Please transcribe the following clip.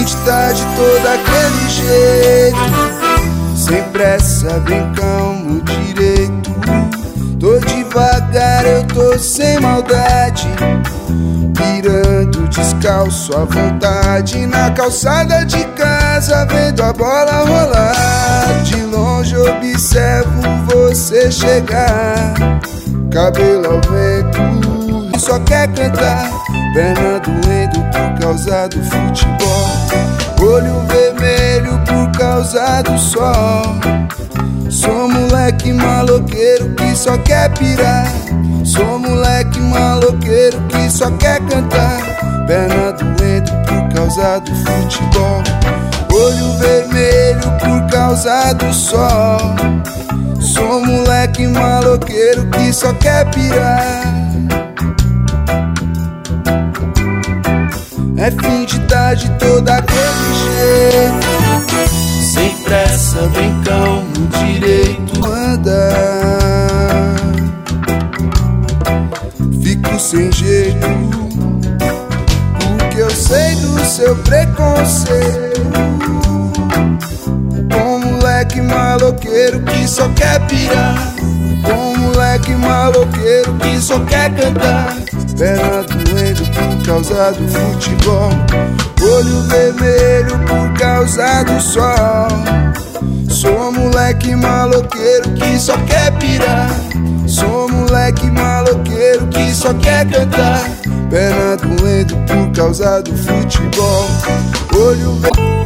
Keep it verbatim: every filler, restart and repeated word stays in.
de tarde, todo aquele jeito, sem pressa, bem calmo, direito. Tô devagar, eu tô sem maldade, pirando descalço à vontade, na calçada de casa, vendo a bola rolar. De longe observo você chegar, cabelo ao vento, e só quer cantar, perna doendo por causa do futebol, olho vermelho por causa do sol. Sou moleque maloqueiro que só quer pirar, sou moleque maloqueiro que só quer cantar, perna doendo por causa do futebol, olho vermelho por causa do sol. Sou moleque maloqueiro que só quer pirar. É fim de tarde, todo aquele jeito, sem pressa, bem calmo, direito. Anda, fico sem jeito, porque eu sei do seu preconceito. Com moleque maloqueiro que só quer pirar, com moleque maloqueiro que só quer cantar, perna doendo por causa do futebol, olho vermelho por causa do sol. Sou moleque maloqueiro que só quer pirar, sou moleque maloqueiro que só quer cantar, perna doendo por causa do futebol, olho vermelho.